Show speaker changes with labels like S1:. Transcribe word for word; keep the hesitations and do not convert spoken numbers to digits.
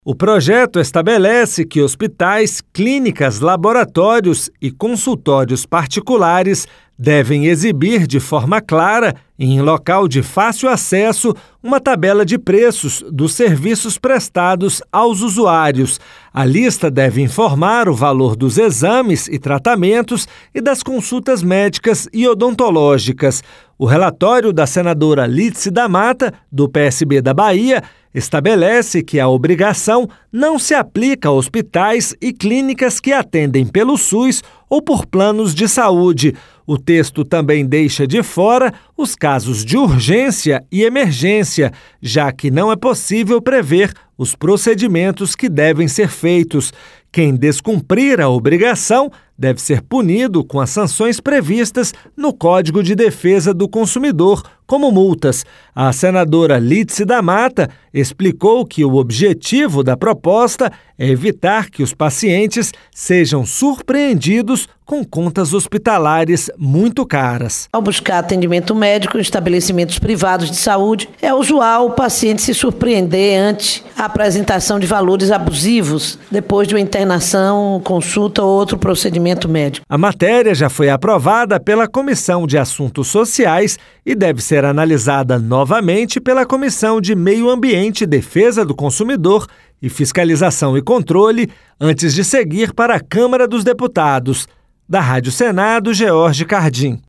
S1: O projeto estabelece que hospitais, clínicas, laboratórios e consultórios particulares devem exibir de forma clara e em local de fácil acesso uma tabela de preços dos serviços prestados aos usuários. A lista deve informar o valor dos exames e tratamentos e das consultas médicas e odontológicas. O relatório da senadora Lídice da Mata, do P S B da Bahia, estabelece que a obrigação não se aplica a hospitais e clínicas que atendem pelo SUS ou por planos de saúde. O texto também deixa de fora os casos de urgência e emergência, já que não é possível prever os procedimentos que devem ser feitos. Quem descumprir a obrigação deve ser punido com as sanções previstas no Código de Defesa do Consumidor, como multas. A senadora Lídice da Mata explicou que o objetivo da proposta é evitar que os pacientes sejam surpreendidos com contas hospitalares muito caras.
S2: Ao buscar atendimento médico em estabelecimentos privados de saúde, é usual o paciente se surpreender ante a apresentação de valores abusivos depois de uma internação, consulta ou outro procedimento médico.
S1: A matéria já foi aprovada pela Comissão de Assuntos Sociais e deve ser analisada novamente pela Comissão de Meio Ambiente, Defesa do Consumidor e Fiscalização e Controle antes de seguir para a Câmara dos Deputados. Da Rádio Senado, George Cardim.